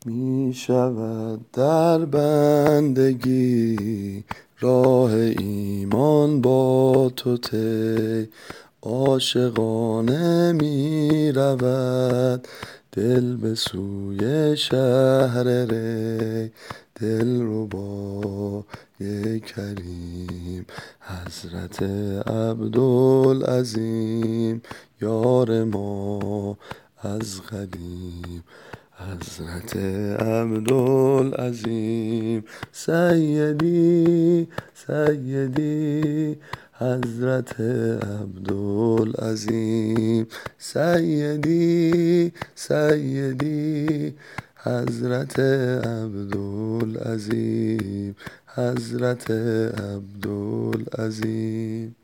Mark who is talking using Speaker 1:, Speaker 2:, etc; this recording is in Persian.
Speaker 1: می شود در بندگی راه ایمان با تو طی، عاشقانه می رود دل به سوی شهر ری. دلربای کریم حضرت عبدالعظیم، یار ما از قدیم. حضرت عبدالعظیم سیدی سیدی، حضرت عبدالعظیم سیدی سیدی، حضرت عبدالعظیم حضرت عبدالعظیم.